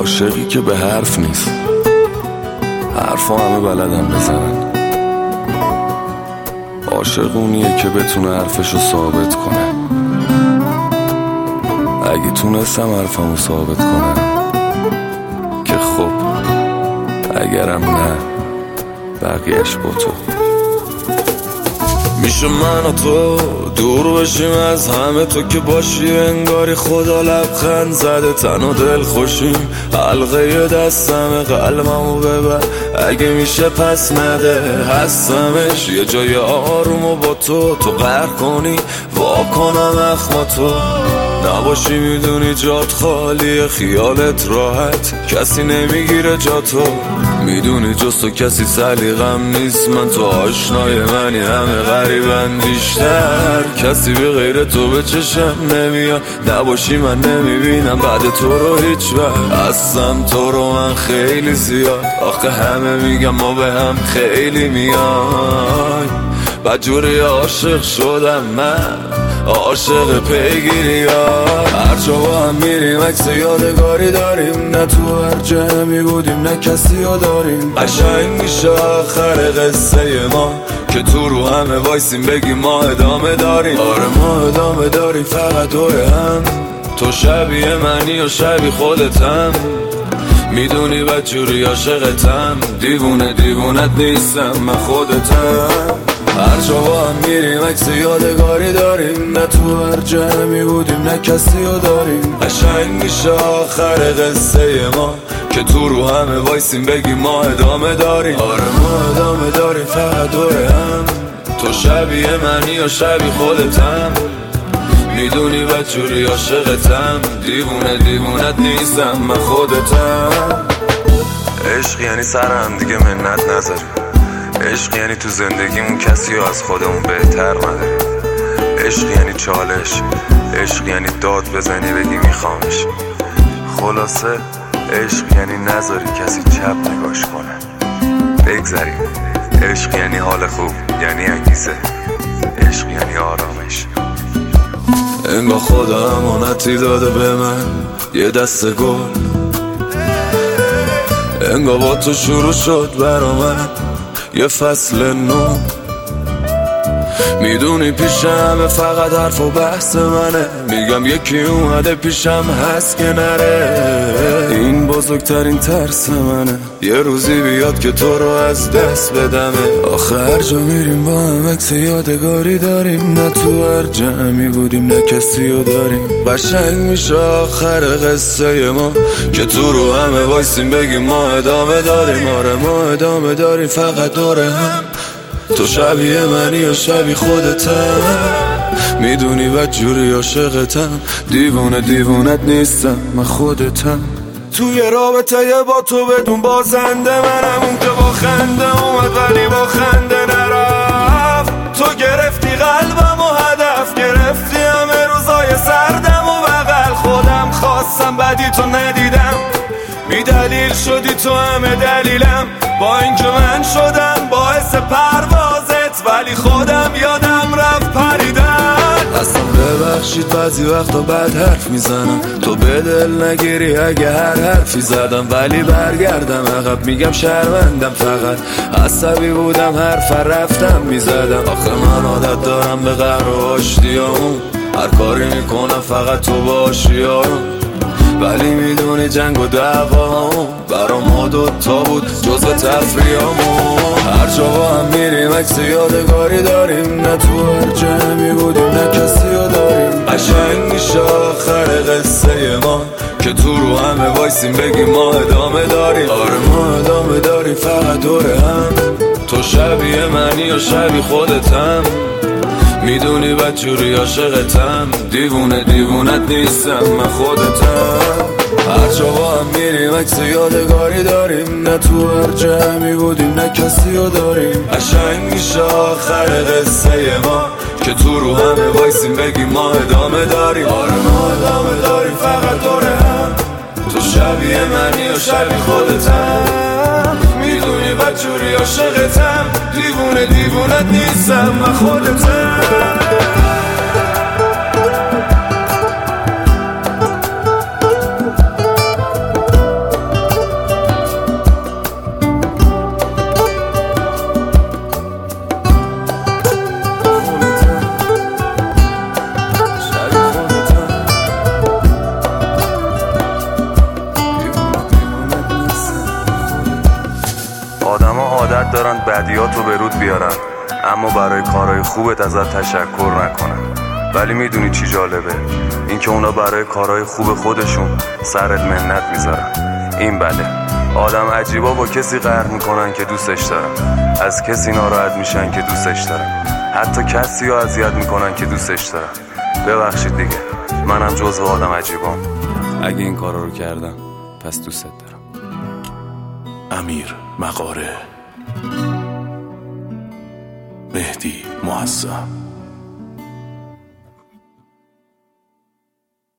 عاشقی که به حرف نیست، حرفا همه بلدن بزنن. عاشق اونیه که بتونه حرفشو ثابت کنه. اگه تونستم حرفمو ثابت کنم که خب، اگرم نه بقیهش با تو. میشه من و تو دور بشیم از همه، تو که باشی انگاری خدا لبخند زده. تن و دل خوشیم، حلقه دستم قلبمو ببر اگه میشه پس نده. هستمش یه جای آرومو با تو قهر کنی واکنم اخما تو نباشی. میدونی جات خالیه، خیالت راحت، کسی نمیگیره جاتو. میدونی جز تو کسی سلیقم نیست، من تو آشنای منی، همه غریبن بیشتر. کسی به غیر تو به چشم نمیاد، نباشی من نمیبینم بعد تو رو هیچ وقت. هستم تو رو من خیلی زیاد، آخه همه میگم ما به هم خیلی میای. بدجوری عاشق شدم من، عاشق پیگیری ها. هر جا با هم میریم عکس یادگاری داریم، نه تو هر جمعی بودیم نه کسی ها داریم. قشنگ میشه آخر قصه ما که تو رو همه وایسیم بگیم ما ادامه داریم. آره ما ادامه داریم فقط دور هم، تو شبیه منی و شبیه خودتم. میدونی بدجوری عاشقتم، دیوونت نیستم من خودتم. هر جا با هم میریم عکس یادگاری داریم، نه تو هر جمعی بودیم نه کسی ها داریم. قشنگ میشه آخر قصه ما که تو رو همه وایسیم بگیم ما ادامه داریم. آره ما ادامه داریم فقط دور هم، تو شبیه منی و شبیه خودتم. میدونی بدجوری عاشقتم، دیوونت نیستم من خودتم. عشق یعنی سر هم دیگه منت نذاریم، عشق یعنی تو زندگیمون کسی رو از خودمون بهتر نداریم. عشق یعنی چالش، عشق یعنی داد بزنی بگی میخوامش. خلاصه عشق یعنی نذاری کسی چپ نگاش کنه، بگذریم. عشق یعنی حال خوب، یعنی انگیزه، عشق یعنی آرامش. انگار خدا امانتی داده به من یه دسته گل، انگار با تو شروع شد برا من یه فصل نو. میدونی پیشم فقط حرف و بحث منه، میگم یکی اومده پیشم هست که نره. این بزرگترین ترس منه، یه روزی بیاد که تو رو از دست بدمه. آخه هر جا میریم با هم عکس یادگاری داریم، نه تو هر جمعی بودیم نه کسی رو داریم. قشنگ میشه آخر قصه ما که تو رو همه وایسیم بگیم ما ادامه داریم. آره ما ادامه داریم فقط دور هم، تو شبیه منی و شبیه خودتم. میدونی بدجوری عاشقتم، دیوونت نیستم من خودتم. توی رابطه با تو بدون بازنده منم، اون که با خنده اومد ولی با خنده نرفت. تو گرفتی قلبم و هدف گرفتی همه روزای سردم و بغل خودم خواستم بدی تو ندیدم. بی دلیل شدی تو همه دلیلم، با اینکه من شدم باعث پروازت ولی خودم یادم رفت پریدن. اصلا ببخشید بعضی وقتا بد حرف میزنم، تو به دل نگیری اگه هر حرفی زدم. ولی برگردم عقب میگم شرمندم، فقط عصبی بودم حرف رفتم میزدم. آخه من عادت دارم به قهر و آشتیامون، هر کاری میکنم فقط تو باشی آروم. ولی میدونی جنگ و دعوامون برا ما دوتا بود جزو تفریامون. هر جا با هم میریم عکس یادگاری داریم، نه تو هر جمعی بودیم نه کسی رو داریم. قشنگ میشه آخر قصه ما که تو رو همه وایسیم بگیم ما ادامه داریم. آره ما ادامه داریم فقط دور هم، تو شبیه منی و شبیه خودتم. میدونی بدجوری عاشقتم، دیوونت نیستم من خودتم. هر جا با هم میریم عکس یادگاری داریم، نه تو هر جمعی بودیم نه کسی رو داریم. قشنگ میشه آخر قصه ما که تو رو همه وایسیم بگیم ما ادامه داریم. آره ما ادامه داریم فقط دور هم، تو شبیه منی و شبیه خودتم. میدونی بدجوری عاشقتم، دیوونت نیستم من خودتم. دارن بدیاتو به رود بیارن، اما برای کارهای خوبت ازت تشکر نکنن. ولی میدونی چی جالبه؟ اینکه اونا برای کارهای خوب خودشون سرت منت میذارن. این بله، آدم عجیبا با کسی قهر میکنن که دوستش دارن، از کسی ناراحت میشن که دوستش دارن، حتی کسی رو اذیت میکنن که دوستش دارن. ببخشید دیگه، منم جزو آدم عجیبام. اگه این کارا رو کردم پس دوستت دارم. امیر مغاره، مهدی معظم.